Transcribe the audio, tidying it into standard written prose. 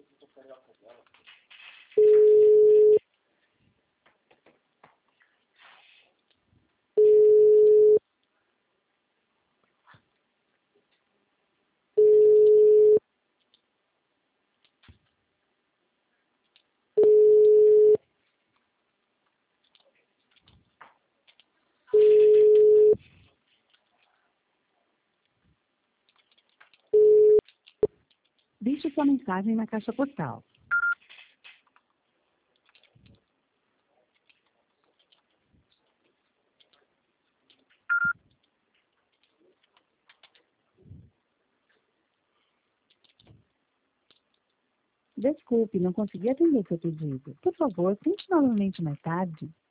Deixe sua mensagem na caixa postal. Desculpe, não consegui atender seu pedido. Por favor, tente novamente mais tarde.